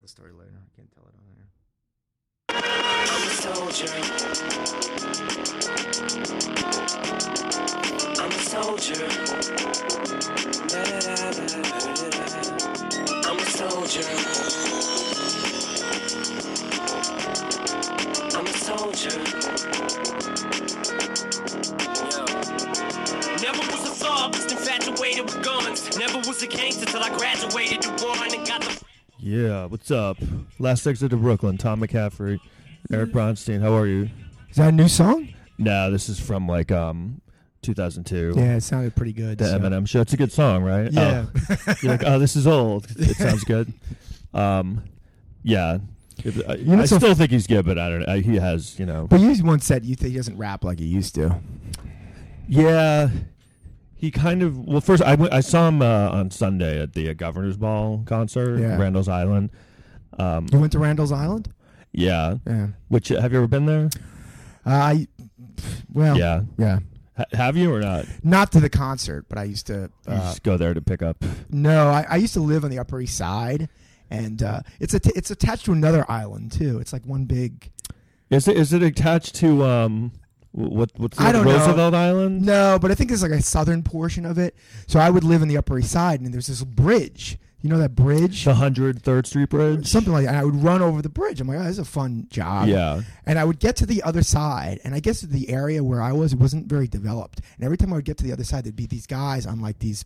the story later. I can't tell it on here. I'm a soldier. I'm a soldier. I'm a soldier. I'm a soldier. Never was a thug, just infatuated with guns. Never was a gangster till I graduated to one and got the... Yeah, what's up? Last Exit to Brooklyn, Tom McCaffrey, Eric Bronstein. How are you? Is that a new song? No, this is from like 2002. Yeah, it sounded pretty good. The Eminem show. It's a good song, right? Yeah. Oh. You're like, oh, this is old. It sounds good. Yeah. I still think he's good, but I don't know. He has, But you once said you think he doesn't rap like he used to. Yeah. He kind of... Well, first, I saw him on Sunday at the Governor's Ball concert, Randall's Island. You went to Randall's Island? Yeah. Yeah. Which, have you ever been there? Yeah. Have you or not? Not to the concert, but I used to... You just go there to pick up... No, I used to live on the Upper East Side, and it's attached to another island, too. It's like one big... Is it attached to... What's I don't Roosevelt know. Island? No, but I think there's like a southern portion of it. So I would live in the Upper East Side, and there's this bridge. You know that bridge? The 103rd Street Bridge? Something like that. And I would run over the bridge. I'm like, oh, this is a fun job. Yeah. And I would get to the other side, and I guess the area where I was, it wasn't very developed. And every time I would get to the other side, there'd be these guys on like these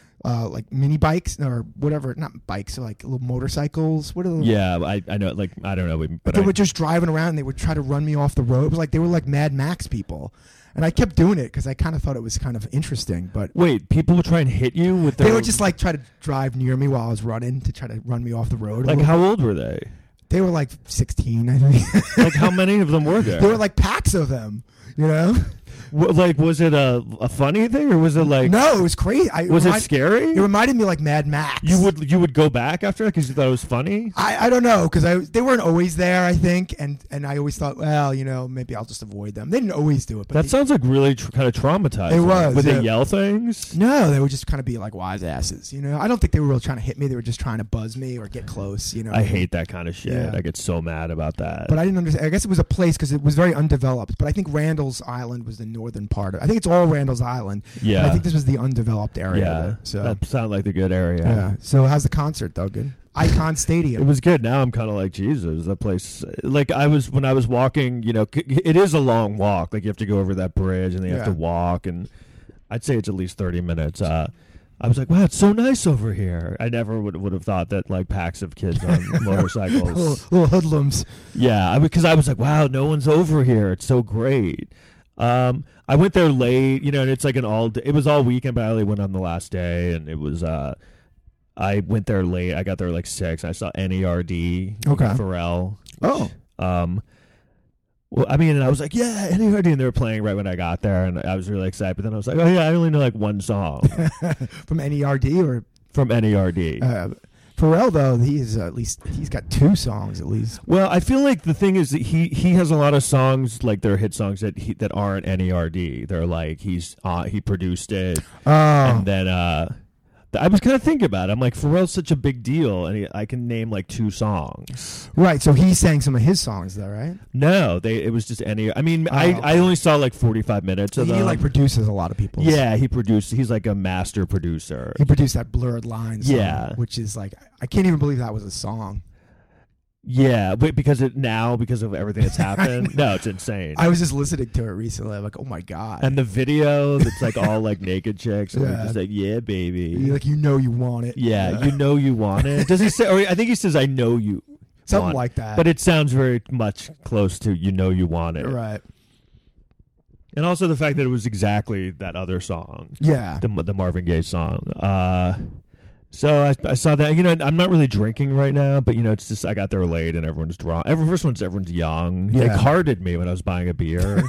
like mini bikes or whatever, not bikes, so like little motorcycles. What are those? Yeah, I know. Like, I don't know. But they were just driving around, and they would try to run me off the road. It was like they were like Mad Max people. And I kept doing it because I kind of thought it was kind of interesting. But wait, people would try and hit you with their... They would just like try to drive near me while I was running to try to run me off the road. Like, how old were they? They were like 16, I think. Like, how many of them were there? There were like packs of them, you know? Like, was it a funny thing, or was it like... No, it was crazy. Was it scary? It reminded me like Mad Max. You would go back after that because you thought it was funny? I don't know, because they weren't always there, I think, and I always thought, well, maybe I'll just avoid them. They didn't always do it. But that sounds like really kind of traumatizing. It was. Would they yell things? No, they would just kind of be like wise asses, I don't think they were really trying to hit me. They were just trying to buzz me or get close, I hate that kind of shit. Yeah. I get so mad about that. But I didn't understand. I guess it was a place because it was very undeveloped. But I think Randall's Island was the northern part of it. I think it's all Randall's Island. Yeah. I think this was the undeveloped area. Yeah. So that sounded like the good area. Yeah. So how's the concert, though? Good. Icon Stadium. It was good. Now I'm kind of like, Jesus, that place. Like when I was walking, it is a long walk. Like you have to go over that bridge and you have to walk, and I'd say it's at least 30 minutes. I was like, wow, it's so nice over here. I never would have thought that like packs of kids on motorcycles, little hoodlums. Yeah, because I was like, wow, no one's over here. It's so great. I went there late, and it's like it was all weekend, but I only went on the last day, and it was, I went there late. I got there like 6. I saw NERD, Pharrell. Oh. Well, I mean, and I was like, yeah, NERD, and they were playing right when I got there, and I was really excited, but then I was like, oh yeah, I only know like one song. From NERD or? From NERD. Pharrell, though, he's got 2 songs at least. Well, I feel like the thing is that he has a lot of songs, like they're hit songs that aren't NERD. They're like he produced it, and then I was kind of thinking about it. I'm like, Pharrell's such a big deal, and I can name like 2 songs. Right, so he sang some of his songs, though, right? No, it was just I mean, I only saw like 45 minutes of them. He like produces a lot of people. Yeah, he's like a master producer. He produced that Blurred Lines song, yeah, which is like, I can't even believe that was a song. Yeah, but because of everything that's happened, no, it's insane. I was just listening to it recently. I'm like, oh my god! And the video that's like all like naked chicks, and they're just like, yeah, baby. You're like, you want it. Yeah, you want it. Does he say? Or I think he says, I know you. Something like that. But it sounds very much close to you want it. Right. And also the fact that it was exactly that other song. Yeah. The Marvin Gaye song. So I saw that. I'm not really drinking right now, but it's just I got there late and everyone's drunk. Everyone's young. Yeah. They carded me when I was buying a beer.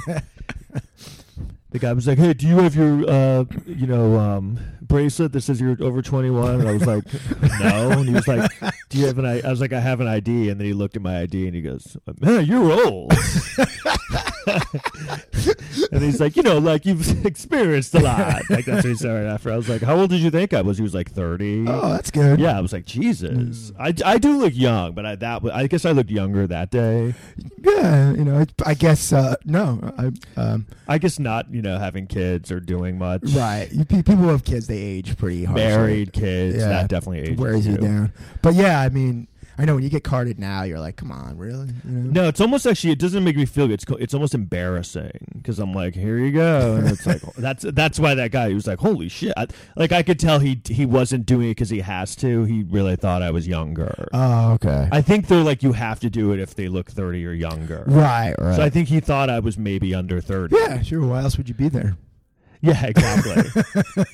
The guy was like, "Hey, do you have your bracelet that says you're over 21?" And I was like, "No." And he was like, "Do you have an I was like, "I have an ID." And then he looked at my ID and he goes, "Man, you're old." And he's like, like you've experienced a lot. Like that's what he said right after. I was like, how old did you think I was? He was like 30. Oh, that's good. Yeah, I was like, Jesus. I do look young, but I guess I looked younger that day. Yeah, I guess no. I guess not, having kids or doing much. Right. People who have kids, they age pretty hard. Married kids, Yeah. that definitely ages Wears you you. down. But yeah, I mean, I know when you get carded now, you're like, come on, really? No, it's almost actually, it doesn't make me feel good. It's almost embarrassing because I'm like, here you go. And it's like, that's why that guy, he was like, holy shit. I could tell he wasn't doing it because he has to. He really thought I was younger. Oh, okay. I think they're like, you have to do it if they look 30 or younger. Right. So I think he thought I was maybe under 30. Yeah, sure. Why else would you be there? Yeah, exactly.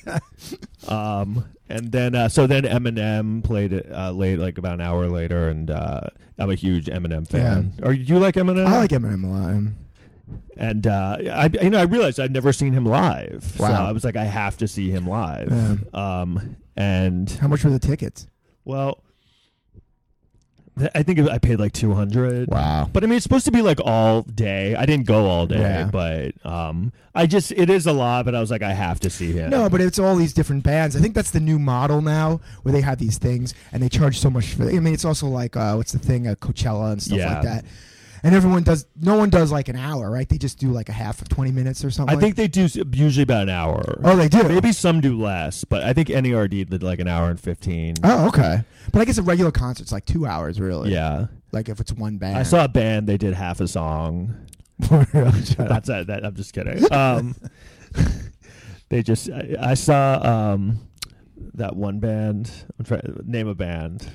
And then so then Eminem played it late, like about an hour later, and I'm a huge Eminem fan. Yeah. Do you like Eminem? I like Eminem a lot. And I realized I'd never seen him live. Wow. So I was like, I have to see him live. Yeah. And How much were the tickets? well, I think I paid like $200. Wow. But I mean, it's supposed to be like all day. I didn't go all day, Yeah. but it is a lot. But I was like, I have to see him. No, but it's all these different bands. I think that's the new model now, where they have these things and they charge so much for. I mean, it's also like what's the thing, Coachella and stuff Yeah. like that. And no one does like an hour, right? They just do like a half of 20 minutes or something. I think they do usually about an hour. Oh, they do. Maybe some do less, but I think NERD did like an hour and 15. Oh, okay. But I guess a regular concert's like 2 hours, really. Yeah. Like if it's one band. I saw a band, they did half a song. That's that. I'm just kidding. I saw that one band. I'm trying to name a band.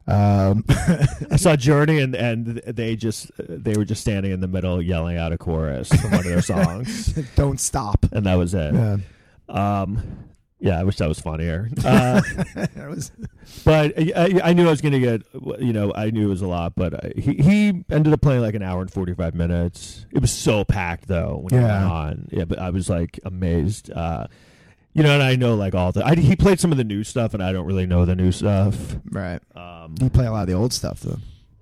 I saw Journey, and they were just standing in the middle yelling out a chorus from one of their songs. Don't stop. And that was it. Yeah. Yeah, I wish that was funnier. That was. But I knew I was going to get, I knew it was a lot, but he ended up playing like an hour and 45 minutes. It was so packed, though, when he went on. Yeah, but I was like amazed. And I know like he played some of the new stuff, and I don't really know the new stuff. Right. You play a lot of the old stuff, though.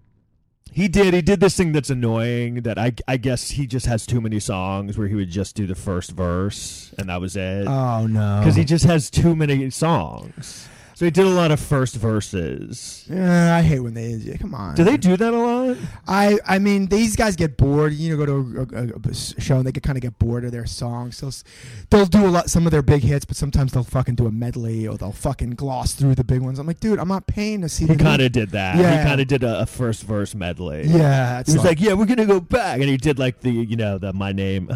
He did this thing that's annoying that I guess he just has too many songs where he would just do the first verse and that was it. Oh, no. Because he just has too many songs. So he did a lot of first verses. Yeah, I hate when they come on. Do they do that a lot? I mean, these guys get bored. Go to a show and they kind of get bored of their songs. They'll do some of their big hits, but sometimes they'll fucking do a medley or they'll fucking gloss through the big ones. I'm like, dude, I'm not paying to see. He kind of did that. Yeah. He kind of did a first verse medley. Yeah, he was like, yeah, we're gonna go back, and he did like the my name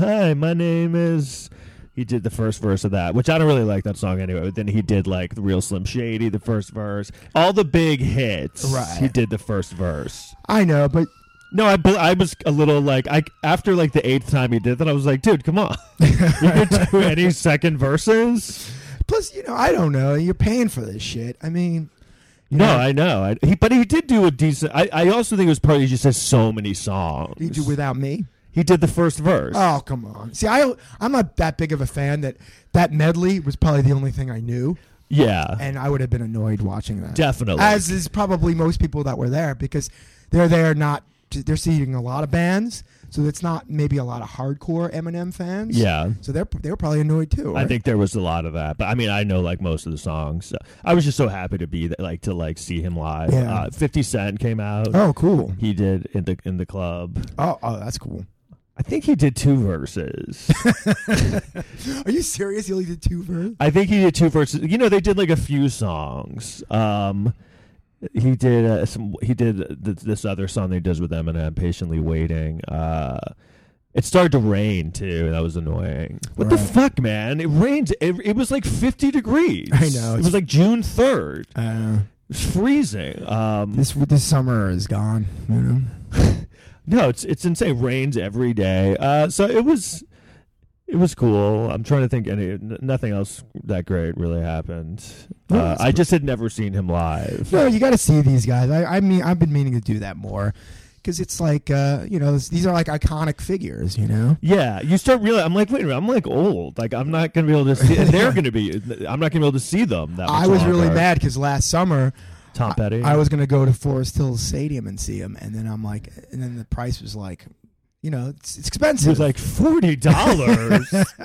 is. He did the first verse of that, which I don't really like that song anyway. But then he did like the Real Slim Shady, the first verse, all the big hits. Right. He did the first verse. I know, but no, I was a little like after like the 8th time he did that, I was like, dude, come on, you could do any second verses. Plus, I don't know. You're paying for this shit. I mean. I know. But he did do a decent. I also think it was partly he just has so many songs. Did you Without Me? He did the first verse. Oh, come on. See, I'm not that big of a fan that medley was probably the only thing I knew. Yeah. And I would have been annoyed watching that. Definitely. As is probably most people that were there, because they're they're seeing a lot of bands, so it's not maybe a lot of hardcore Eminem fans. Yeah. So they were probably annoyed too. Right? I think there was a lot of that, but I mean, I know like most of the songs. So I was just so happy to be there, to see him live. Yeah. 50 Cent came out. Oh, cool. He did in the club. Oh, that's cool. I think he did 2 verses. Are you serious? He only did 2 verses? I think he did 2 verses. They did like a few songs. He did this other song he does with Eminem, Patiently Waiting. It started to rain too, and that was annoying. What the fuck, man? It rained. It was like 50 degrees. I know. It was like June 3rd. It was freezing. This summer is gone. No, it's insane. It rains every day. So it was cool. I'm trying to think. Nothing else that great really happened. I just had never seen him live. No, you got to see these guys. I mean, I've been meaning to do that more. Because it's like, these are like iconic figures, Yeah, you start realizing, I'm like, wait a minute, I'm like old. Like, I'm not going to be able to see, and I'm not going to be able to see them that much I was longer. really mad because last summer, Tom Petty. I was going to go to Forest Hills Stadium and see him, and then I'm like, and then the price was like it's expensive. It was like $40.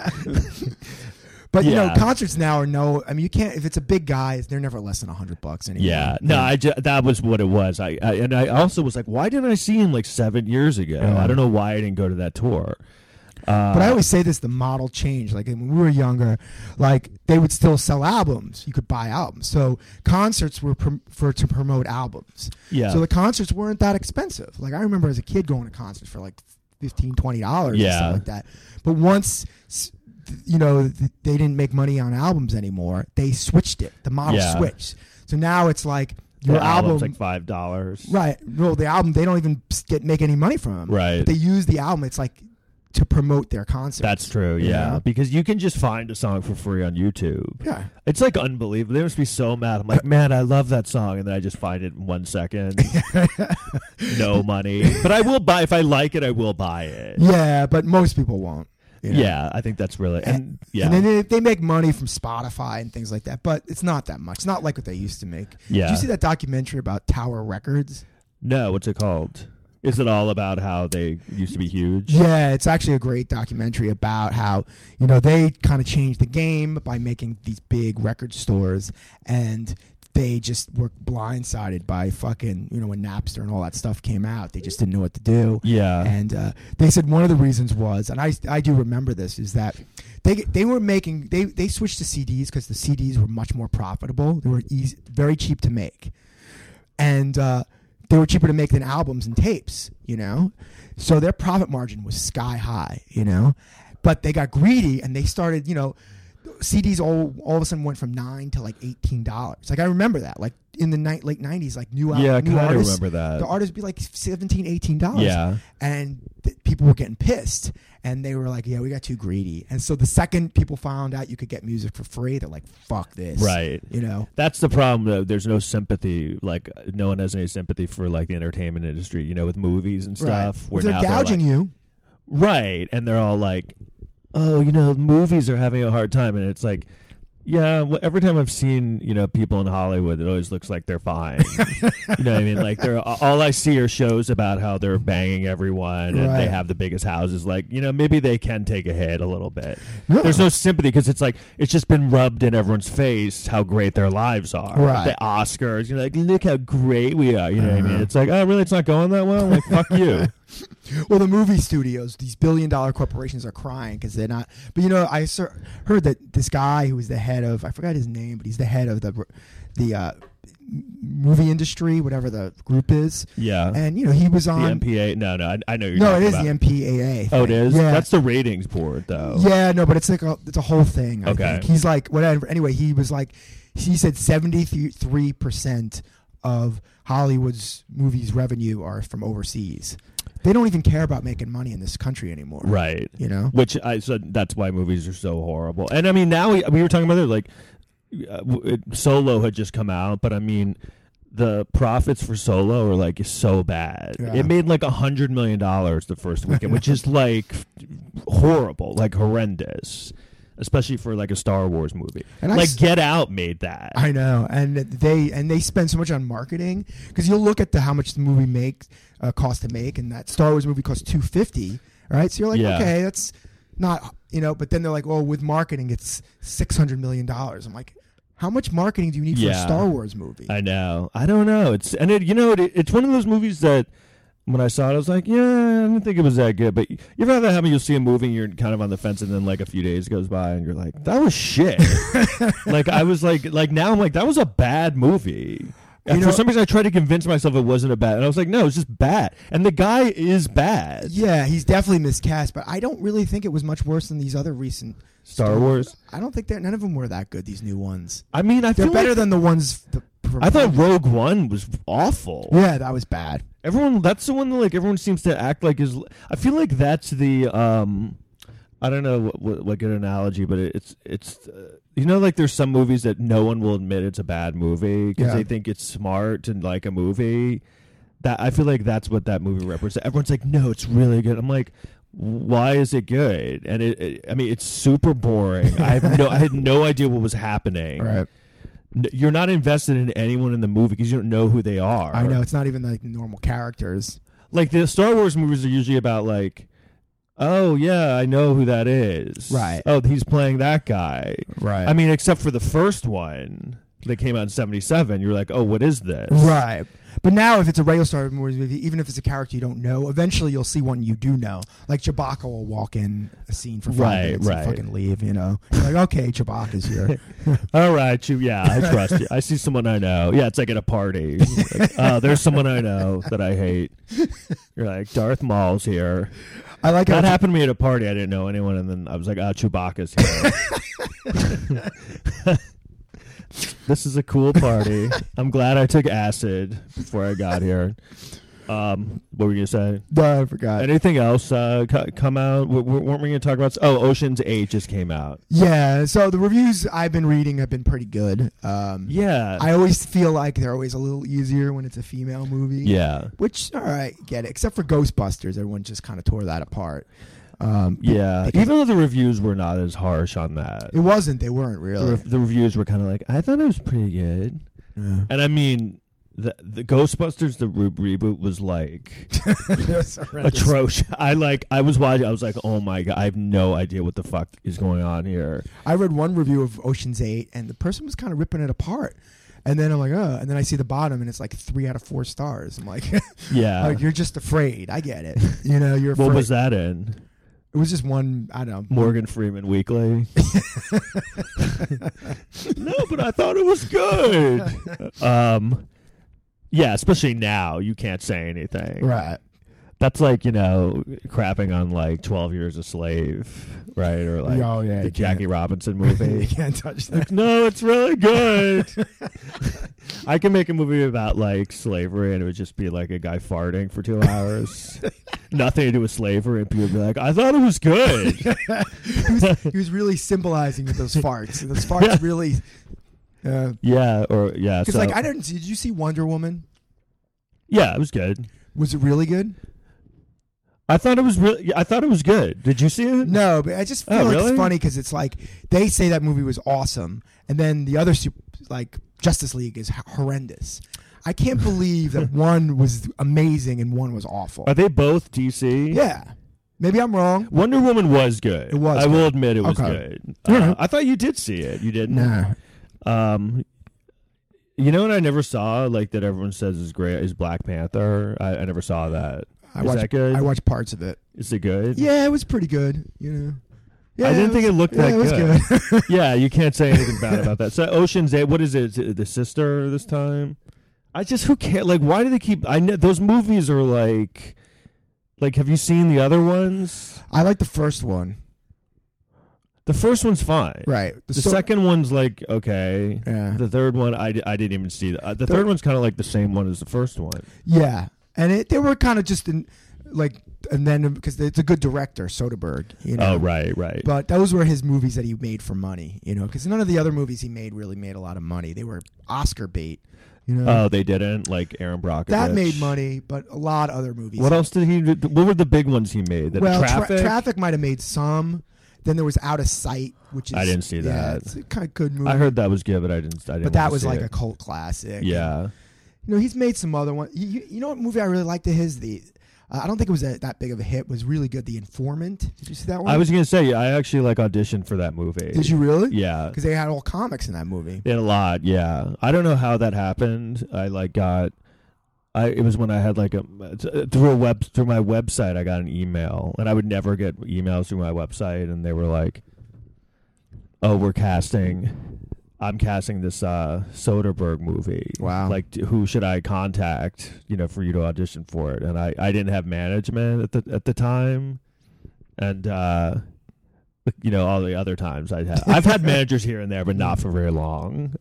But Yeah. concerts now are you can't, if it's a big guy, they're never less than $100 anymore. Yeah, no, that was what it was. I also was like, why didn't I see him like 7 years ago? Yeah. I don't know why I didn't go to that tour. But I always say this: the model changed. Like when we were younger, like they would still sell albums. You could buy albums. So concerts were to promote albums. Yeah. So the concerts weren't that expensive. Like I remember as a kid going to concerts for like $15, $20 and Yeah. stuff like that. But once they didn't make money on albums anymore, they switched it. The model Yeah. switched. So now it's like your The album, album's like $5. right? Well, the album they don't even make any money from them. Right. But they use the album. It's like to promote their concerts. That's true, you yeah. know? Because you can just find a song for free on YouTube. Yeah. It's like unbelievable. They must be so mad. I'm like, man, I love that song, and then I just find it in 1 second. No money. But I will buy, if I like it, I will buy it. Yeah, but most people won't. Yeah, I think that's really, and yeah. And then they make money from Spotify and things like that, but it's not that much. It's not like what they used to make. Yeah. Did you see that documentary about Tower Records? No, what's it called? Is it all about how they used to be huge? Yeah, it's actually a great documentary about how, they kind of changed the game by making these big record stores, and they just were blindsided by fucking, when Napster and all that stuff came out. They just didn't know what to do. Yeah. And they said one of the reasons was, and I do remember this, is that they were making, they switched to CDs because the CDs were much more profitable. They were very cheap to make. And they were cheaper to make than albums and tapes, So their profit margin was sky high, But they got greedy and they started, CDs all of a sudden went from $9 to like $18. Like I remember that, like in the late '90s, like new Yeah, I new kind of artists, remember that. the artists would be like $17, $18. Yeah. And people were getting pissed, and they were like, "Yeah, we got too greedy." And so the second people found out you could get music for free, they're like, "Fuck this!" Right. That's the problem, though. There's no sympathy. Like no one has any sympathy for like the entertainment industry. With movies and stuff. Right. Where They're now gouging like, you. Right, and they're all like, "Oh, movies are having a hard time," and it's like. Yeah, well, every time I've seen, people in Hollywood, it always looks like they're fine. You know what I mean? Like, all I see are shows about how they're banging everyone and they have the biggest houses. Like, maybe they can take a hit a little bit. Yeah. There's no sympathy because it's like, it's just been rubbed in everyone's face how great their lives are. Right. The Oscars, like, look how great we are. You know what I mean? It's like, oh, really? It's not going that well? Like, fuck you. Well, the movie studios, these billion-dollar corporations, are crying because they're not. But I heard that this guy who was the head of, I forgot his name, but he's the head of the movie industry, whatever the group is. Yeah. And he was on the MPA. No, I know you're. No, it talking is about. the MPAA. Oh, it is. Yeah. That's the ratings board, though. Yeah, no, but it's like it's a whole thing. I Okay. think. He's like whatever. Anyway, he said 73% of Hollywood's movies revenue are from overseas. They don't even care about making money in this country anymore. Right. Which I said that's why movies are so horrible. And I mean, now we were talking about it, like Solo had just come out, but I mean, the profits for Solo are like so bad. Yeah. It made like $100 million the first weekend, which is like horrible, like horrendous. Especially for like a Star Wars movie, And like Get Out made that. I know, and they spend so much on marketing because you'll look at how much the movie cost to make, and that Star Wars movie cost $250, right? So you're like, Yeah. okay, that's not but then they're like, oh, with marketing it's $600 million. I'm like, how much marketing do you need for a Star Wars movie? I know, I don't know. It's one of those movies that. When I saw it, I was like, yeah, I didn't think it was that good. But you ever have that happen? You'll see a movie and you're kind of on the fence, and then like a few days goes by and you're like, that was shit. Like I was like now I'm like, that was a bad movie. And for some reason, I tried to convince myself it wasn't a bad. And I was like, no, it's just bad. And the guy is bad. Yeah, he's definitely miscast, but I don't really think it was much worse than these other recent Star Wars. I don't think none of them were that good, these new ones. I mean, They're feel better like than the ones... I thought Rogue One was awful. Yeah, that was bad. That's the one that like everyone seems to act like is. I feel like that's the I don't know what good analogy, but it's like there's some movies that no one will admit it's a bad movie because they think it's smart to like a movie. That I feel like that's what that movie represents. Everyone's like, no, it's really good. I'm like, why is it good? And it's super boring. I had no idea what was happening. Right. You're not invested in anyone in the movie because you don't know who they are. I know, it's not even like normal characters. like the Star Wars movies are usually about like, oh yeah, I know who that is. Right. Oh, he's playing that guy. Right. I mean, except for the first one that came out in '77, you're like, oh, what is this? Right. But now, if it's a regular Star Wars movie, even if it's a character you don't know, eventually you'll see one you do know. Like Chewbacca will walk in a scene for 5 minutes and fucking leave. You know, you're like, okay, Chewbacca's here. All right, I trust you. I see someone I know. Yeah, it's like at a party. Like, there's someone I know that I hate. You're like, Darth Maul's here. I like that happened to me at a party. I didn't know anyone, and then I was like, Chewbacca's here. This is a cool party. I'm glad I took acid before I got here. What were you gonna say? No, I forgot. Anything else come out? Weren't we gonna talk about? Oh, Ocean's 8 just came out. Yeah. So the reviews I've been reading have been pretty good. Yeah. I always feel like they're always a little easier when it's a female movie. Yeah. Which, all right, get it. Except for Ghostbusters, everyone just kind of tore that apart. Yeah, even though the reviews were not as harsh on that. It wasn't. They weren't really. The reviews were kind of like, I thought it was pretty good. Yeah. And I mean, the Ghostbusters, the reboot was like atrocious. I was watching, I was like, oh my God, I have no idea what the fuck is going on here. I read one review of Ocean's 8, and the person was kind of ripping it apart. And then I'm like, oh, and then I see the bottom, and it's like 3 out of 4 stars. I'm like, yeah, like, you're just afraid. I get it. You know, you're afraid. What was that in? It was just one, I don't know. Morgan Freeman Weekly. No, but I thought it was good. Yeah, especially now, you can't say anything. Right. That's like, crapping on like 12 Years a Slave, right? Or like the Jackie Robinson movie. You can't touch that. No, it's really good. I can make a movie about like slavery and it would just be like a guy farting for 2 hours. Nothing to do with slavery, and people would be like, I thought it was good. he was really symbolizing with those farts. And those farts really... Because so, like, did you see Wonder Woman? Yeah, it was good. Was it really good? I thought it was good. Did you see it? No, but I just feel like it's funny because it's like they say that movie was awesome, and then the other Justice League is horrendous. I can't believe that one was amazing and one was awful. Are they both DC? Yeah. Maybe I'm wrong. Wonder Woman was good. It was. I will admit it was good. I thought you did see it. You didn't? Nah. You know what I never saw, like, that everyone says is great, is Black Panther. I never saw that. Is that good? I watched parts of it. Is it good? Yeah, it was pretty good. Yeah, I didn't think it looked that good. good. Yeah, you can't say anything bad about that. So Ocean's 8, what is it? The sister this time? Who cares? Like, why do they keep? I know those movies are like, have you seen the other ones? I like the first one. The first one's fine. Right. The second one's like, okay. Yeah. The third one, I didn't even see that. The third one's kind of like the same one as the first one. Yeah. And they were kind of just and then because it's a good director, Soderbergh. Oh, right. But those were his movies that he made for money, because none of the other movies he made really made a lot of money. They were Oscar bait. Oh, they didn't? Like Aaron Brockovich? That made money, but a lot of other movies. What else did he do? What were the big ones he made? Traffic? Traffic might have made some. Then there was Out of Sight, which is... I didn't see that. It's a kind of good movie. I heard that was good, but I didn't but that was like a cult classic. Yeah. And, he's made some other ones. You know what movie I really liked of his? I don't think it was that big of a hit. Was really good. The Informant. Did you see that one? I was going to say, I actually auditioned for that movie. Did you really? Yeah. Because they had all comics in that movie. They had a lot, yeah. I don't know how that happened. It was when I had through my website I got an email, and I would never get emails through my website, and they were like, "Oh, I'm casting this Soderbergh movie. Wow. Like, who should I contact, for you to audition for it?" And I didn't have management at the time, and all the other times I've had managers here and there, but not for very long.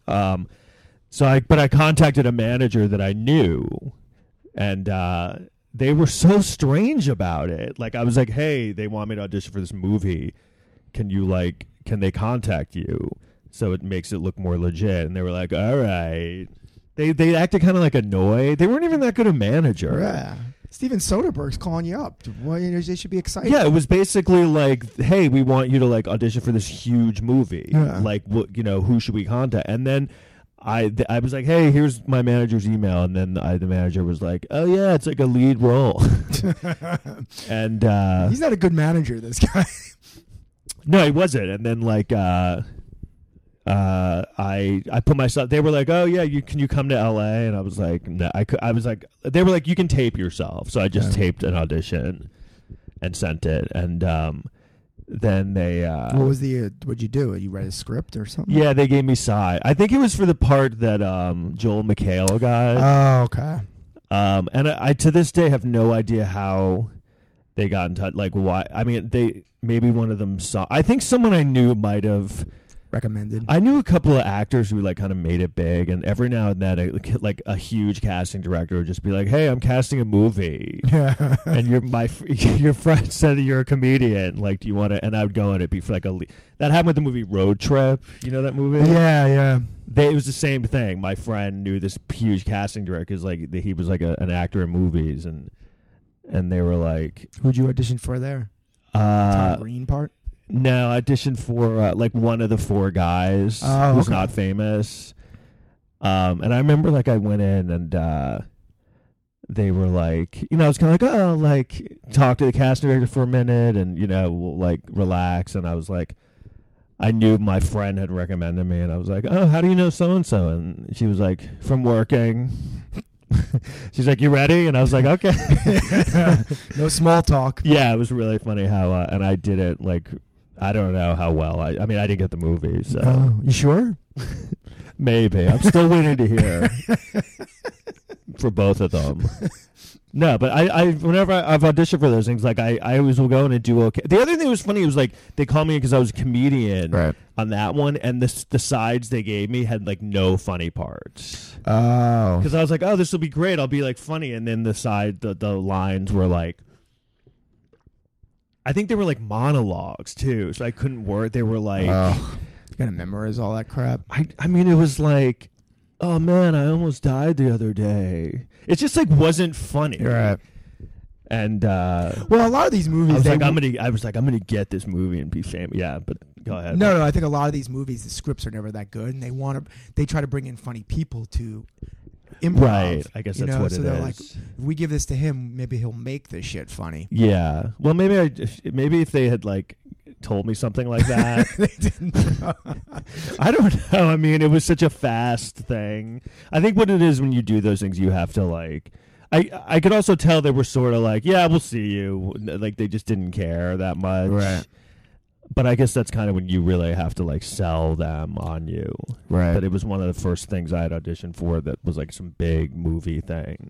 But I contacted a manager that I knew. And they were so strange about it. Like, I was like, hey, they want me to audition for this movie. Can they contact you? So it makes it look more legit. And they were like, all right. They acted kind of like annoyed. They weren't even that good a manager. Yeah. Steven Soderbergh's calling you up. Well, they should be excited. Yeah, it was basically like, hey, we want you to audition for this huge movie. Yeah. Like, who should we contact? And then I was like, hey, here's my manager's email, and then the manager was like, oh yeah, it's like a lead role, and he's not a good manager, this guy. no, he wasn't. And then like I put myself. They were like, oh yeah, can you come to LA? And I was like, no, I was like, they were like, you can tape yourself. So I just taped an audition and sent it, and then they what was what'd you do? You read a script or something? yeah, they gave me Psy. I think it was for the part that Joel McHale got. Oh, okay. And I to this day have no idea how they got in touch. Like why? I mean, maybe one of them saw. I think someone I knew might have recommended. I knew a couple of actors who like kind of made it big, and every now and then, like a huge casting director would just be like, "Hey, I'm casting a movie, and your friend said you're a comedian. Like, do you want to?" And I would go, and it'd be for like that happened with the movie Road Trip. You know that movie? Yeah. It was the same thing. My friend knew this huge casting director, 'cause like he was like an actor in movies, and they were like, "Who'd you audition for there?" Tom Green part. No, I auditioned for like one of the four guys who's not famous. And I remember like I went in and they were like, I was kind of like, oh, like talk to the casting director for a minute and, we'll like relax. And I was like, I knew my friend had recommended me and I was like, oh, how do you know so-and-so? And she was like, from working. She's like, you ready? And I was like, okay. No small talk. Yeah, it was really funny how, and I did it like, I don't know how well. I mean, I didn't get the movie, so. You sure? Maybe. I'm still waiting to hear for both of them. No, but whenever I've auditioned for those things, like I always will go in and do okay. The other thing that was funny was like they called me because I was a comedian on that one, and the sides they gave me had like no funny parts. Oh, because I was like, oh, this will be great. I'll be like funny, and then the lines were like, I think they were like monologues too, so I couldn't work. They were like, you gotta memorize all that crap. I mean, it was like, oh man, I almost died the other day. It just like wasn't funny. Right. And well, a lot of these movies, I was like, I'm gonna get this movie and be famous. Yeah, but go ahead. No, I think a lot of these movies, the scripts are never that good, and they try to bring in funny people to improv. Right. I guess that's what so it they're is. Like, if we give this to him, maybe he'll make this shit funny. Yeah. Well, maybe if they had like told me something like that. They didn't. I don't know. I mean, it was such a fast thing. I think what it is when you do those things, you have to like. I could also tell they were sort of like, yeah, we'll see you. Like they just didn't care that much. Right. But I guess that's kind of when you really have to like sell them on you. Right. But it was one of the first things I had auditioned for that was like some big movie thing.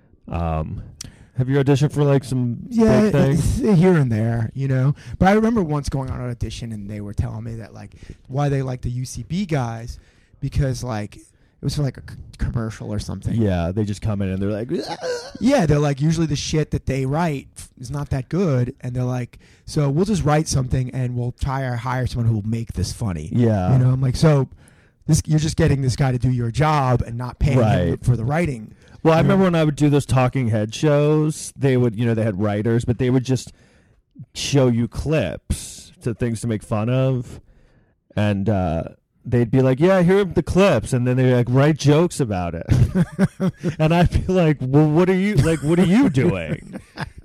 Have you auditioned for like some big things? Here and there, But I remember once going on an audition and they were telling me that like why they like the UCB guys because like it was for like a commercial or something. Yeah, they just come in and they're like, yeah, they're like usually the shit that they write is not that good, and they're like, so we'll just write something and we'll try to hire someone who will make this funny. Yeah, I'm like, so you're just getting this guy to do your job and not paying him for the writing. Well, I remember when I would do those talking head shows, they would, they had writers, but they would just show you clips to things to make fun of, and they'd be like, yeah, here are the clips, and then they'd like write jokes about it. And I'd be like, well, what are you doing?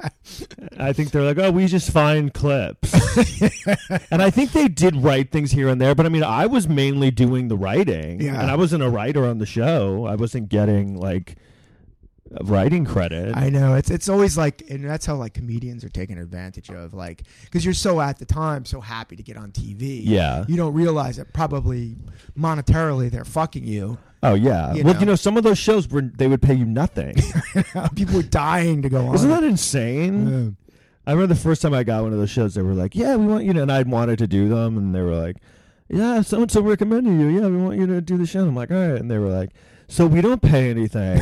I think they're like, oh, we just find clips. And I think they did write things here and there, but I mean, I was mainly doing the writing, and I wasn't a writer on the show. I wasn't getting like writing credit. I know it's always like, and that's how like comedians are taken advantage of, like because you're so at the time so happy to get on TV. Yeah, you don't realize that probably monetarily they're fucking you. Oh yeah. Some of those shows they would pay you nothing. People were dying to go on. Isn't that insane? Yeah. I remember the first time I got one of those shows, they were like, yeah, we want and I wanted to do them, and they were like, yeah, so and so recommended you. Yeah, we want you to do the show. And I'm like, all right, and they were like, so we don't pay anything.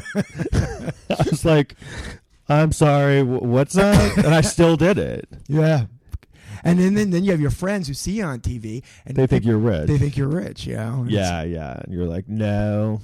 I was like, I'm sorry, what's that? And I still did it. Yeah. And then you have your friends who see you on TV. And they think you're rich. They think you're rich, yeah. Yeah. And you're like, no.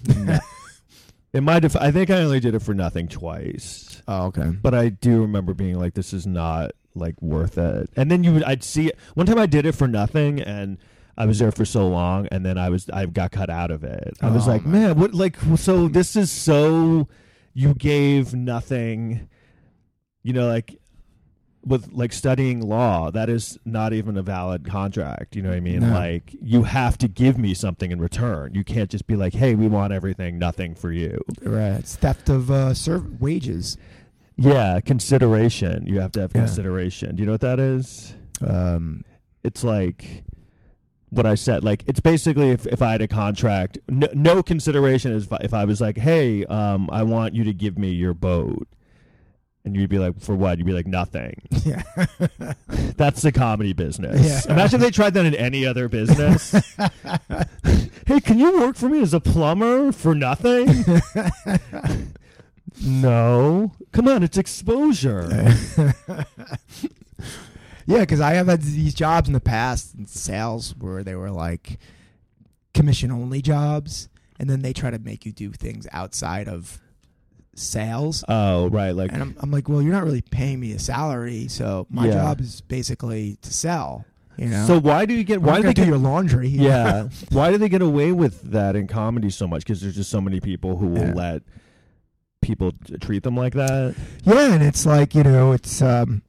In my I think I only did it for nothing twice. Oh, okay. But I do remember being like, this is not like worth it. And then I'd see it. One time I did it for nothing, and I was there for so long, and then I got cut out of it. I was Oh, like, man. man, what? Like, so this is so you gave nothing. You know, like with like studying law, that is not even a valid contract. You know what I mean? No. Like, you have to give me something in return. You can't just be like, hey, we want everything, nothing for you. Right. It's theft of wages. Yeah, consideration. You have to have Yeah. consideration. Do you know what that is? It's like what I said. Like, it's basically if I had a contract, no consideration is if I was like, hey, I want you to give me your boat. And you'd be like, for what? You'd be like, nothing. Yeah. That's the comedy business. Yeah. Imagine if they tried that in any other business. Hey, can you work for me as a plumber for nothing? No. Come on, it's exposure. Yeah, because I have had these jobs in the past in sales where they were like commission only jobs, and then they try to make you do things outside of sales. Oh, right. Like, And I'm like, well, you're not really paying me a salary, so my Yeah. job is basically to sell. You know, so why do you get? I'm Why not do gonna they do get? your laundry? Yeah. Why do they get away with that in comedy so much? Because there's just so many people who will Yeah. let people treat them like that. Yeah, and it's like, it's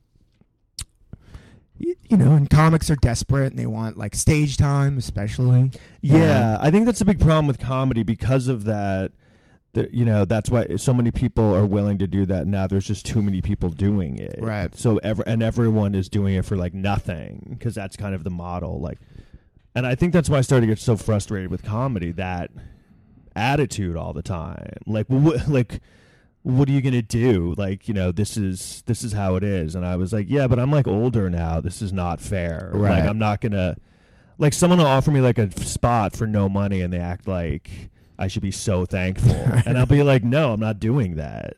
and comics are desperate and they want like stage time, especially. Yeah, I think that's a big problem with comedy because of that. That's why so many people are willing to do that now. There's just too many people doing it, Right. So everyone is doing it for like nothing because that's kind of the model. Like, and I think that's why I started to get so frustrated with comedy. That attitude all the time. Like, what are you gonna do? Like, this is how it is. And I was like, yeah, but I'm like older now. This is not fair. Right. Like, I'm not gonna. Like, someone will offer me like a spot for no money, and they act like I should be so thankful, and I'll be like, no, I'm not doing that.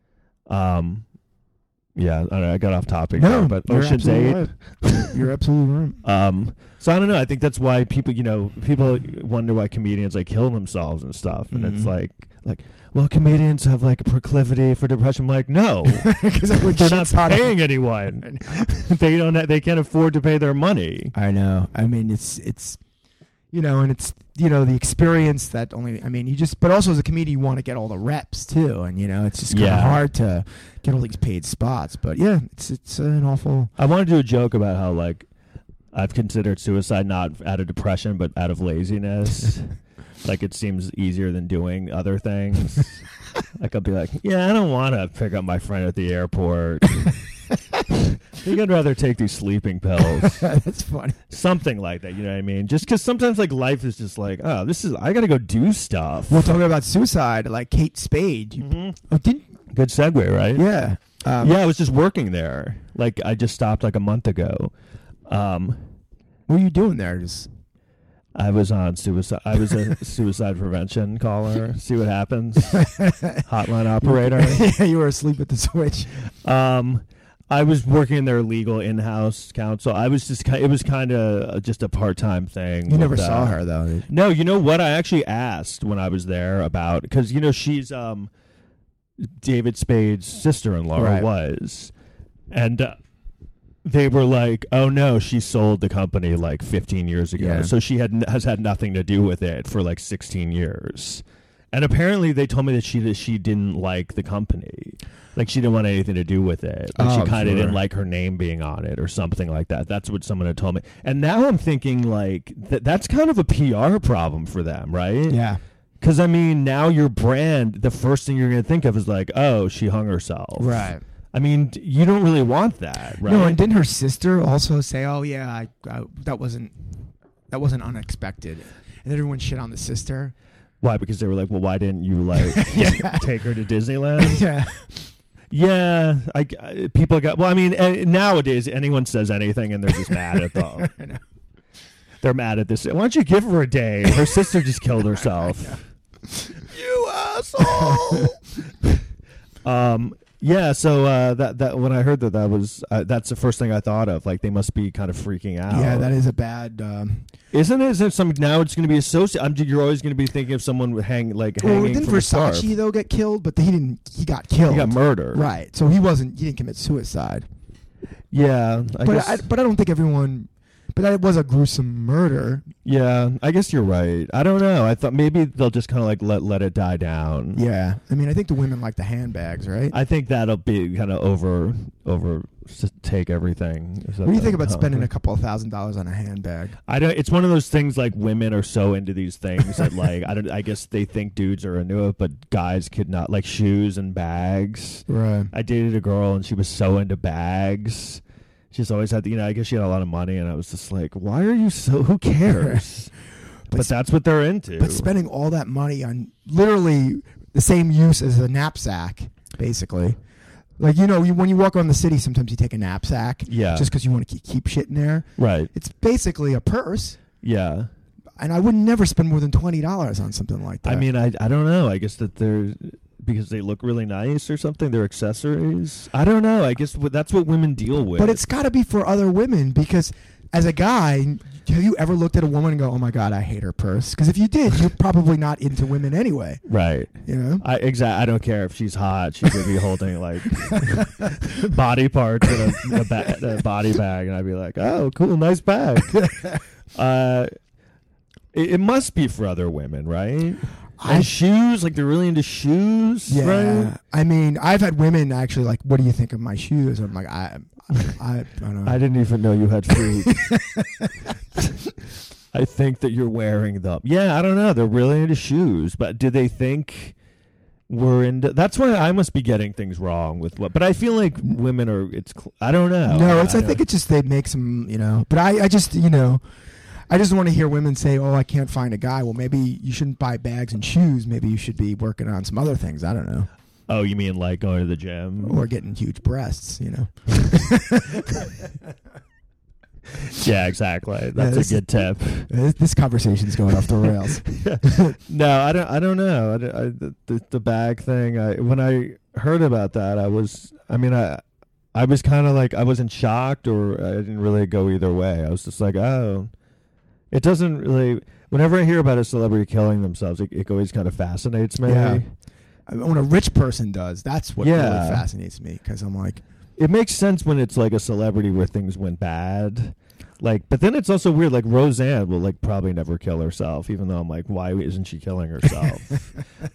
Yeah, I don't know, I got off topic No, there, but you're Ocean's absolutely 8. right. You're absolutely right. So I don't know. I think that's why people wonder why comedians like kill themselves and stuff, and it's like, well, comedians have like a proclivity for depression. I'm like, no, Because they're not paying anyone. They can't afford to pay their money. I know. I mean, it's and it's the experience that but also as a comedian you want to get all the reps too, and it's just kind of hard to get all these paid spots. But yeah, it's an awful. I want to do a joke about how like I've considered suicide not out of depression but out of laziness. Like, it seems easier than doing other things. Like, I'll be like, yeah, I don't want to pick up my friend at the airport. I think I'd rather take these sleeping pills. That's funny. Something like that, you know what I mean? Just because sometimes, like, life is just like, I got to go do stuff. We're talking about suicide, like Kate Spade. Good segue, right? Yeah. Yeah, I was just working there. Like, I just stopped, like, a month ago. What were you doing there? Just I was on suicide. I was a suicide prevention caller. See what happens. Hotline operator. Yeah, you were asleep at the switch. I was working in their legal in-house counsel. I was just. It was kind of just a part-time thing. You never saw her though. No, you know what? I actually asked when I was there about because she's David Spade's sister-in-law Right. was, and. They were like, "Oh no, she sold the company like 15 years ago, Yeah. so she has had nothing to do with it for like 16 years." And apparently, they told me that she didn't like the company, like she didn't want anything to do with it. Like she kind of didn't like her name being on it or something like that. That's what someone had told me. And now I'm thinking like that's kind of a PR problem for them, right? Yeah. Because I mean, now your brand, the first thing you're going to think of is like, "Oh, she hung herself." Right. I mean, you don't really want that, right? No, and didn't her sister also say, "Oh yeah, that wasn't unexpected," and everyone shit on the sister. Why? Because they were like, well, why didn't you like take her to Disneyland? Yeah. Yeah, people got. Well, I mean, nowadays anyone says anything and they're just mad at them. I know. They're mad at this. Why don't you give her a day? Her sister just killed herself. You asshole. Yeah, so that when I heard that was that's the first thing I thought of. Like, they must be kind of freaking out. Yeah, that is a bad. Isn't it? Is it some now? It's going to be associated. You're always going to be thinking of someone hanging Well, didn't from a scarf. Versace though get killed? But he didn't. He got killed. He got murdered. Right. So he didn't commit suicide. Yeah, But I don't think everyone. but that it was a gruesome murder. Yeah, I guess you're right. I don't know. I thought maybe they'll just kind of like let it die down. Yeah, I mean, I think the women like the handbags, right? I think that'll be kind of over take everything. What do you think about spending a couple of $1,000s on a handbag? I don't. It's one of those things like women are so into these things that like I guess they think dudes are into it, but guys could not, like shoes and bags. Right. I dated a girl and she was so into bags. She's always had, I guess she had a lot of money, and I was just like, why are you so? Who cares? but that's what they're into. But spending all that money on literally the same use as a knapsack, basically. Like, when you walk around the city, sometimes you take a knapsack. Yeah. Just because you want to keep shit in there. Right. It's basically a purse. Yeah. And I would never spend more than $20 on something like that. I mean, I don't know. I guess that they're, because they look really nice or something, they're accessories. I don't know. I guess that's what women deal with. But it's got to be for other women, because as a guy, have you ever looked at a woman and go, oh my God, I hate her purse? Because if you did, you're probably not into women anyway. Right. I don't care if she's hot. She could be holding like body parts in a body bag, and I'd be like, oh, cool, nice bag. It must be for other women, right? And shoes, like they're really into shoes, right? I mean, I've had women actually like, what do you think of my shoes? I'm like, I don't know. I didn't even know you had feet. I think that you're wearing them. Yeah, I don't know. They're really into shoes, but do they think we're into? That's why I must be getting things wrong with what. But I feel like women are. I don't know. No, I think it's just they make some, But I just, I just want to hear women say, oh, I can't find a guy. Well, maybe you shouldn't buy bags and shoes. Maybe you should be working on some other things. I don't know. Oh, you mean like going to the gym? Or getting huge breasts, Yeah, a good tip. This conversation's going off the rails. No, I don't know. The bag thing, when I heard about that, I was kind of like, I wasn't shocked, or I didn't really go either way. I was just like, oh. It doesn't really. Whenever I hear about a celebrity killing themselves, it always kind of fascinates me. Yeah. When a rich person does, that's what really fascinates me, because I'm like, it makes sense when it's like a celebrity where things went bad. Like, but then it's also weird. Like Roseanne will like probably never kill herself, even though I'm like, why isn't she killing herself?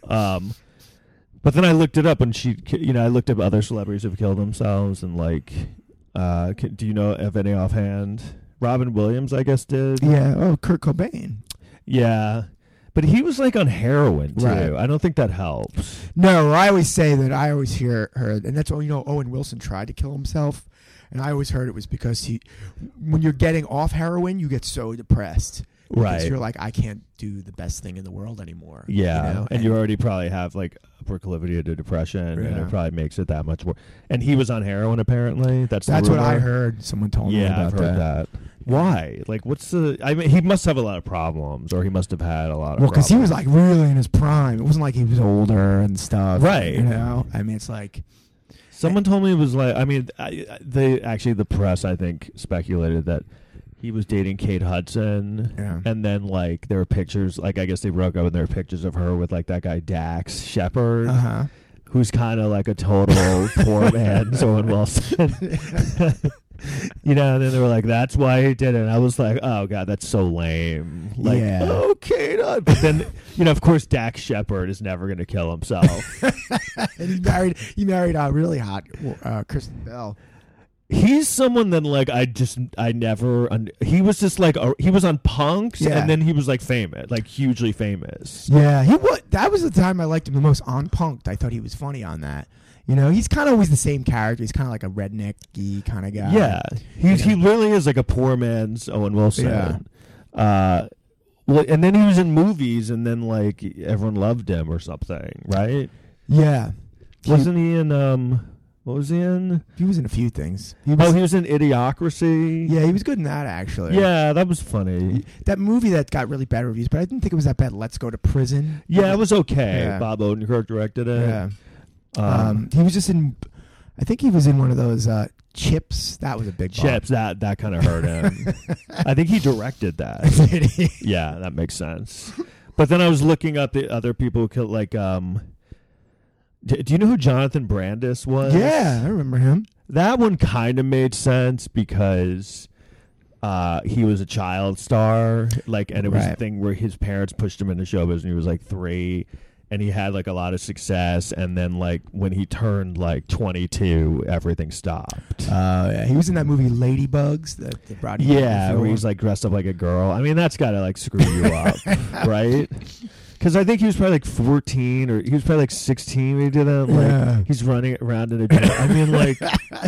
But then I looked it up, and I looked up other celebrities who've killed themselves, and like, do you know of any offhand? Robin Williams, I guess, did. Yeah. Oh, Kurt Cobain. Yeah. But he was like on heroin, too. Right. I don't think that helps. No, I always say that. I always heard, and that's why, Owen Wilson tried to kill himself. And I always heard it was because when you're getting off heroin, you get so depressed. Right. You're like, I can't do the best thing in the world anymore. Yeah. And you already probably have like a proclivity to depression, and it probably makes it that much worse. And he was on heroin, apparently. That's what I heard. Someone told me about I've heard that. Why? Like, he must have a lot of problems, or he must have had a lot of problems. Well, because he was like really in his prime. It wasn't like he was older and stuff. Right. I mean, it's like. Someone told me it was like, the press, I think, speculated that he was dating Kate Hudson, and then like there were pictures, like I guess they broke up, and there were pictures of her with like that guy Dax Shepard, who's kind of like a total poor man's Owen Wilson. And then they were like, that's why he did it. And I was like, oh God, that's so lame. Like, okay. But then, of course, Dax Shepard is never going to kill himself. And he married a really hot Kristen Bell. He's someone that like he was just like he was on Punks, and then he was like famous, like hugely famous. Yeah, that was the time I liked him the most, on Punk'd. I thought he was funny on that. He's kind of always the same character. He's kind of like a redneck-y kind of guy. Yeah, he really is like a poor man's Owen Wilson. Yeah. Well, and then he was in movies, and then like everyone loved him or something, right? Yeah. Wasn't he in what was he in? He was in a few things. He was in Idiocracy. Yeah, he was good in that, actually. Yeah, that was funny. That movie that got really bad reviews, but I didn't think it was that bad. Let's Go to Prison. Yeah, it was okay. Yeah. Bob Odenkirk directed it. Yeah. He was just in. I think he was in one of those Chips. That was a big Chips. That kind of hurt him. I think he directed that. Did he? Yeah, that makes sense. But then I was looking up the other people who killed, like do you know who Jonathan Brandis was? Yeah, I remember him. That one kind of made sense because he was a child star, like, and it was a Right. thing where his parents pushed him into show business when he was like 3, and he had like a lot of success, and then like when he turned like 22, everything stopped. Yeah, he was in that movie Ladybugs, the Brody. Yeah, where he's like dressed up like a girl. I mean, that's gotta like screw you up, right? Because I think he was probably like 14, or he was probably like 16 when he did that. Like, Yeah. he's running around in a gym. I mean, like,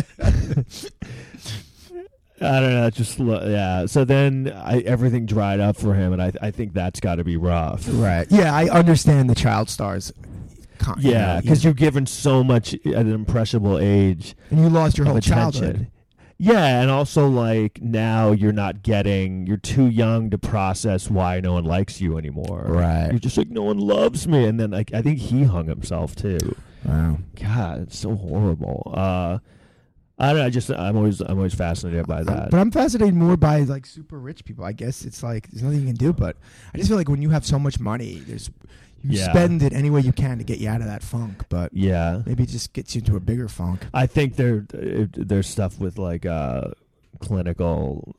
I don't know. Just yeah. So then everything dried up for him, and I think that's got to be rough. Right. Yeah, I understand the child stars. Yeah, because you're given so much at an impressionable age. and you lost your of whole attention. childhood. Yeah, and also like now you're too young to process why no one likes you anymore. Right. You're just like, no one loves me, and then like I think he hung himself too. Wow. God, it's so horrible. I don't know. I'm always fascinated by that. But I'm fascinated more by like super rich people. I guess it's like there's nothing you can do. But I just feel like when you have so much money, you spend it any way you can to get you out of that funk. But Yeah, maybe it just gets you into a bigger funk. I think there's stuff with like clinical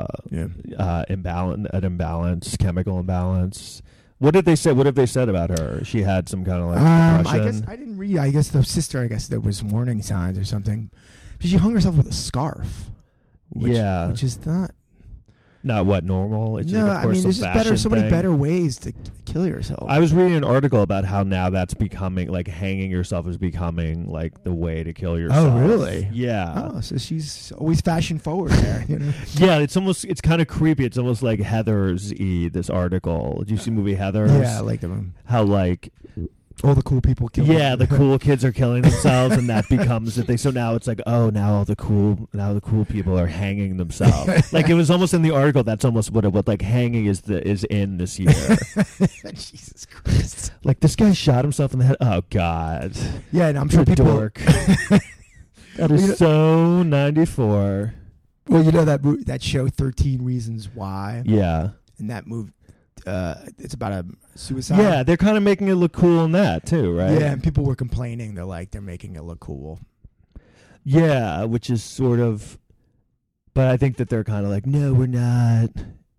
imbalance, chemical imbalance. What did they say? What have they said about her? She had some kind of like I depression. guess I didn't read. I guess the sister. I guess there was warning signs or something. She hung herself with a scarf. Which is not what normal. It's no, just, of course, there's some just so many thing. better ways to kill yourself. I was reading an article about how now that's becoming like hanging yourself is becoming like the way to kill yourself. Oh, really? Yeah. Oh, so she's always fashion forward there. You know? Yeah, it's kind of creepy. It's almost like Heathers-y, this article. Did you see the movie Heathers? Yeah, I like them. How like All the cool people kill. yeah, the cool kids are killing themselves, and that becomes the thing. So now it's like, oh, now the cool people are hanging themselves. Like it was almost in the article. That's almost what like hanging is in this year. Jesus Christ. Like this guy shot himself in the head. Oh God. Yeah, and I'm sure You're a people. dork. That is so 94. Well, you know that show 13 Reasons Why, Yeah. and that movie. It's about a suicide. Yeah, they're kind of making it look cool in that too, right? Yeah, and people were complaining. They're making it look cool. Yeah, which is sort of, but I think that they're kind of like, no, we're not.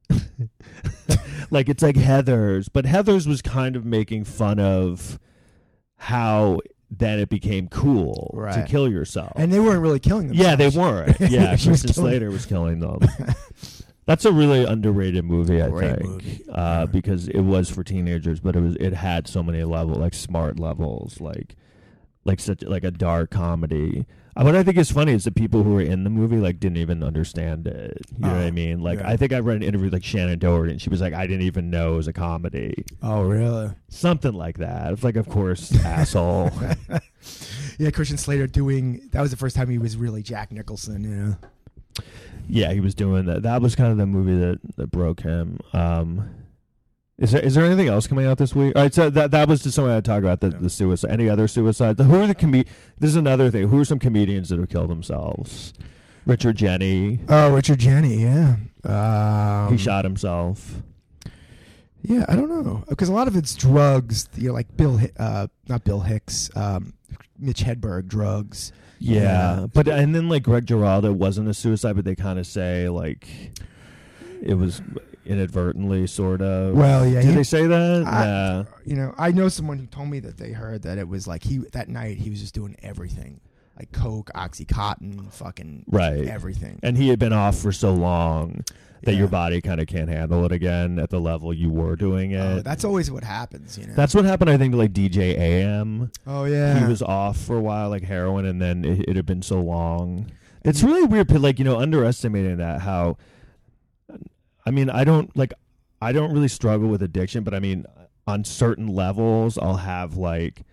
Like it's like Heathers, but Heathers was kind of making fun of how then it became cool to Right. kill yourself. And they weren't really killing themselves. Yeah, they weren't. Yeah, She was Christian killing- Slater was killing them. That's a really underrated movie, I Great think, movie. Yeah. because it was for teenagers, but it had so many like smart levels, like such like a dark comedy. What I think is funny is the people who were in the movie like didn't even understand it. You know what I mean? Like yeah. I think I read an interview with like Shannon Doherty, and she was like, I didn't even know it was a comedy, Oh, really? something like that. It's like, of course, asshole. Yeah, Christian Slater that was the first time he was really Jack Nicholson. Yeah. Yeah, he was doing that. That was kind of the movie that broke him. Is there anything else coming out this week? All right, so that was just something I talk about, the suicide. Any other suicides? Who are the This is another thing. Who are some comedians that have killed themselves? Richard Jeni. Oh, Richard Jeni. Yeah. He shot himself. Yeah, I don't know, because a lot of it's drugs. You know, like not Bill Hicks, Mitch Hedberg, drugs. Yeah, but and then like Greg Giraldo wasn't a suicide, but they kind of say like it was inadvertently, sort of. Well, yeah. Did they say that? Yeah. I know someone who told me that they heard that it was like that night he was just doing everything, like coke, OxyContin, fucking Right. everything. And he had been off for so long that Yeah. your body kind of can't handle it again at the level you were doing it. That's always what happens, you know. That's what happened, I think, to like DJ AM. Oh yeah. He was off for a while, like heroin, and then it had been so long. It's really weird, like, underestimating that. How, I mean, I don't really struggle with addiction, but I mean, on certain levels, I'll have like,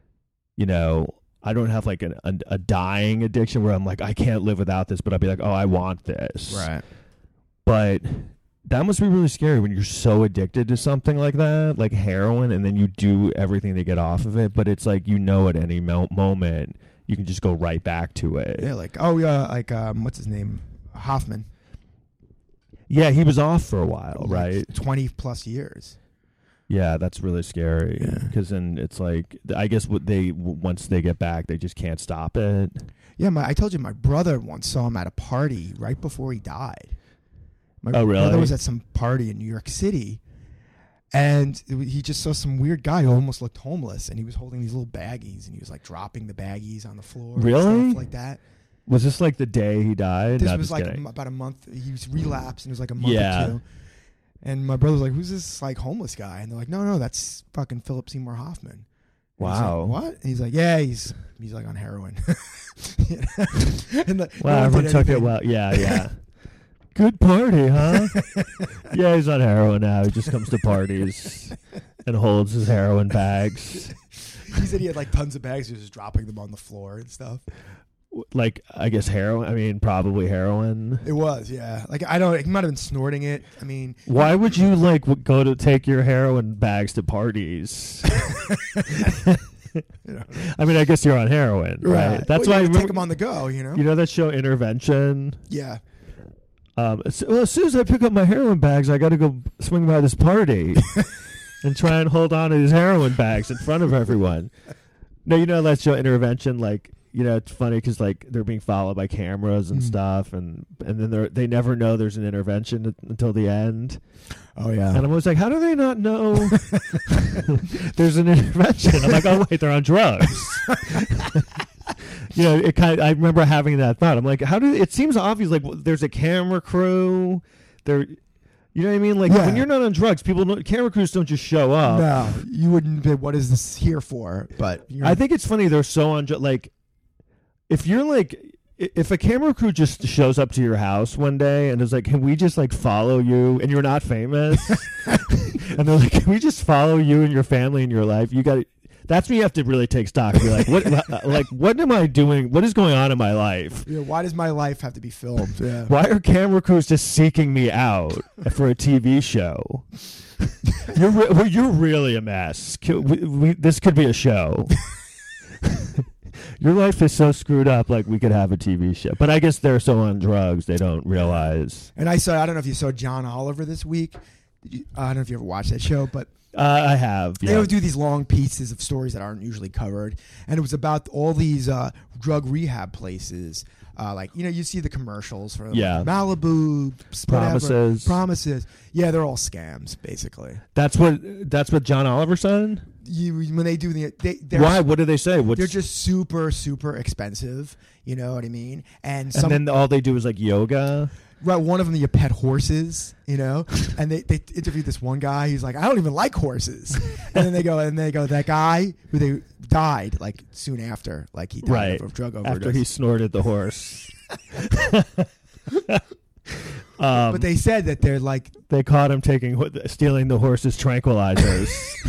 I don't have like a dying addiction where I'm like, I can't live without this, but I'll be like, oh, I want this. right. But that must be really scary when you're so addicted to something like that, like heroin, and then you do everything to get off of it. But it's like, at any moment you can just go right back to it. Yeah, like what's his name, Hoffman. Yeah, he was off for a while, right? 20 plus years. Yeah, that's really scary. Yeah. Because then it's like, I guess once they get back, they just can't stop it. Yeah, I told you my brother once saw him at a party right before he died. My Oh, really? brother was at some party in New York City, and he just saw some weird guy who almost looked homeless, and he was holding these little baggies, and he was like dropping the baggies on the floor. Really? And stuff like that. Was this like the day he died? This No, was just like kidding. about a month. He was relapsed, and it was like a month Yeah. or two. And my brother was like, "Who's this like homeless guy?" And they're like, "No, that's fucking Philip Seymour Hoffman." And he's Wow. like, what? And he's like, "Yeah, he's like on heroin." And Wow, no one everyone did took it anything. well. Yeah. Good party, huh? Yeah, he's on heroin now. He just comes to parties and holds his heroin bags. He said he had like tons of bags. He was just dropping them on the floor and stuff. Like, I guess heroin. I mean, probably heroin. It was, yeah. Like he might have been snorting it. I mean, Why would you like go to take your heroin bags to parties? I mean, I guess you're on heroin, right? That's why I you remember. take them on the go. You know. You know that show Intervention? Yeah. As soon as I pick up my heroin bags, I got to go swing by this party and try and hold on to these heroin bags in front of everyone. No, you know that show Intervention, like, you know, it's funny because like they're being followed by cameras and stuff, and then they never know there's an intervention until the end. Oh yeah. And I'm always like, how do they not know there's an intervention? I'm like, oh wait, they're on drugs. You know, I remember having that thought. I'm like, it seems obvious. Like, there's a camera crew. There, you know what I mean? Like, when you're not on drugs, camera crews don't just show up. No, you wouldn't be. What is this here for? But I think it's funny they're so on. Like, if you're like, if a camera crew just shows up to your house one day and is like, can we just like follow you? And you're not famous, and they're like, can we just follow you and your family and your life? You got. That's when you have to really take stock. Be like, what am I doing? What is going on in my life? Yeah, why does my life have to be filmed? Yeah. Why are camera crews just seeking me out for a TV show? You're really a mess. This could be a show. Your life is so screwed up. Like, we could have a TV show, but I guess they're so on drugs they don't realize. And I don't know if you saw John Oliver this week. I don't know if you ever watched that show, but I have. Yeah. they would do these long pieces of stories that aren't usually covered, and it was about all these drug rehab places. Like, you know, you see the commercials for Malibu, Promises. Yeah, they're all scams, basically. That's what John Oliver said. When they do they're why? What do they say? They're just super, super expensive. You know what I mean? And then all they do is like yoga. Right, one of them, you pet horses, you know, and they interviewed this one guy. He's like, I don't even like horses, and then they go, that guy who they died like soon after, like he died of drug overdose after he snorted the horse. But they said that they're like, they caught him stealing the horse's tranquilizers.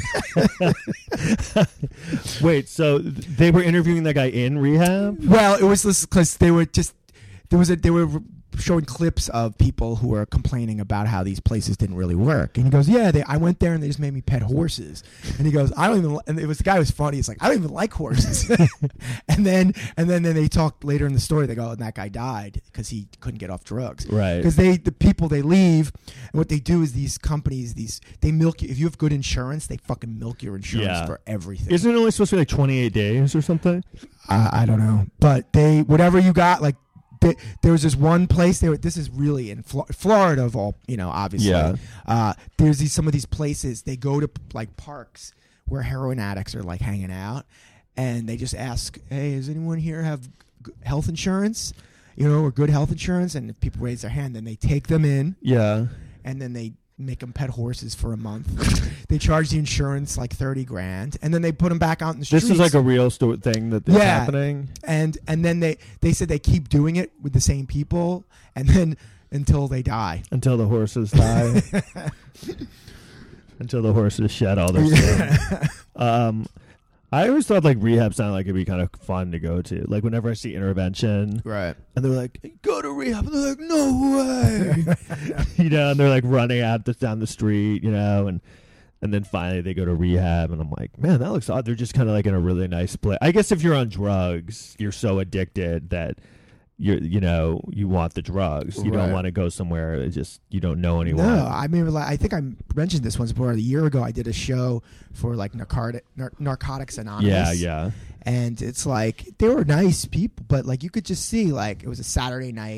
Wait, so they were interviewing that guy in rehab? Well, it was this because they were showing clips of people who were complaining about how these places didn't really work. And he goes, yeah, I went there and they just made me pet horses. And he goes, and it was the guy who was funny. It's like, I don't even like horses. and then they talked later in the story. They go, and that guy died because he couldn't get off drugs. Right. Because the people they leave, and what they do is these companies, they milk you. If you have good insurance, they fucking milk your insurance for everything. Isn't it only supposed to be like 28 days or something? I don't know. But whatever you got, like, there was this one place. This is really in Florida, of all, you know, obviously. Yeah. There's some of these places. They go to like parks where heroin addicts are like hanging out, and they just ask, "Hey, does anyone here have health insurance? You know, or good health insurance?" And if people raise their hand, then they take them in. Yeah. And then they make them pet horses for a month. They charge the insurance like $30,000, and then they put them back out in the streets. This is like a real thing that is happening. And then they said they keep doing it with the same people, and then until they die. Until the horses die. Until the horses shed all their skin. I always thought like rehab sounded like it'd be kind of fun to go to. Like whenever I see Intervention, right? And they're like, "Go to rehab," and they're like, "No way!" You know, and they're like running out down the street, you know, and then finally they go to rehab, and I'm like, man, that looks odd. They're just kind of like in a really nice place. I guess if you're on drugs, you're so addicted that you want the drugs. You don't want to go somewhere you don't know anyone. No, I mean, like, I think I mentioned this once before. A year ago, I did a show for like Narcotics Anonymous. Yeah. And it's like they were nice people, but like you could just see like it was a Saturday night.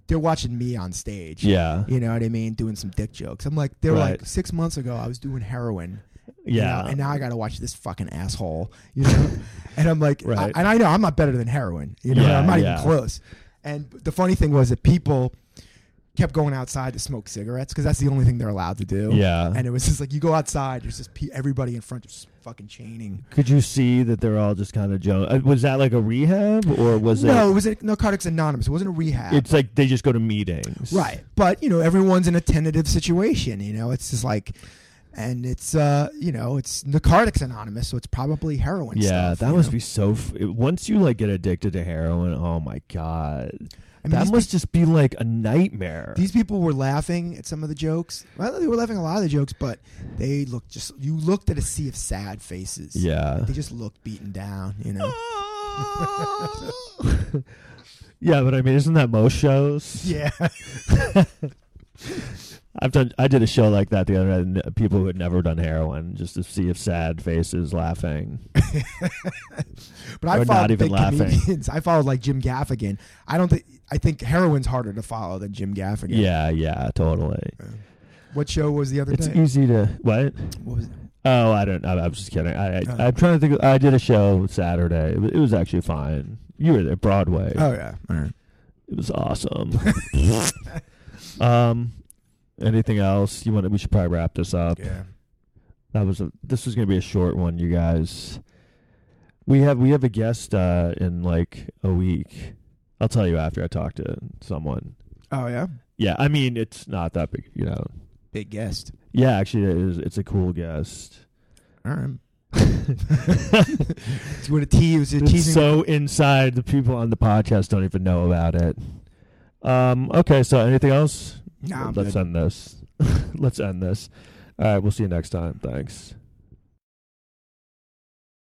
they're watching me on stage. Yeah. You know what I mean? Doing some dick jokes. I'm like, they were Right. like 6 months ago I was doing heroin. you Yeah. know, and now I got to watch this fucking asshole, you know? And I'm like, Right. I know I'm not better than heroin, you know? Yeah, I'm not yeah. even close. And the funny thing was that people kept going outside to smoke cigarettes because that's the only thing they're allowed to do. Yeah. And it was just like, you go outside, there's just everybody in front just fucking chaining. Could you see that they're all just kind of was that like a rehab or was No, it was a Narcotics Anonymous. It wasn't a rehab. It's like they just go to meetings. Right. But, you know, everyone's in a tentative situation, you know? It's just like, and it's, you know, it's Narcotics Anonymous, so it's probably heroin Yeah, stuff. that you must know? be so. Once you like get addicted to heroin, oh my god, I mean, that these must just be like a nightmare. These people were laughing at some of the jokes. Well, they were laughing at a lot of the jokes, but they looked you looked at a sea of sad faces. Yeah. They just looked beaten down, you know? Yeah, but I mean, isn't that most shows? Yeah. I did a show like that the other night. And people who had never done heroin, just a sea of sad faces laughing. But I Or followed not even big laughing. comedians. I followed like Jim Gaffigan. I think heroin's harder to follow than Jim Gaffigan. Yeah, totally. What show was the other It's day? easy to what? What was it? Oh, I don't know. I was just kidding. I'm trying to think. I did a show Saturday. It was actually fine. You were there, Broadway. Oh yeah. All right. It was awesome. Anything else you want? We should probably wrap this up. Yeah. This was gonna be a short one, you guys. We have a guest in like a week. I'll tell you after I talk to someone. Oh yeah. Yeah, I mean it's not that big, you know. Big guest. Yeah, actually it is. It's a cool guest. All right. You want to tease? It's so inside, the people on the podcast don't even know about it. Okay, so anything else? Nah, I'm Let's good. end this. Let's end this. All right, we'll see you next time. Thanks.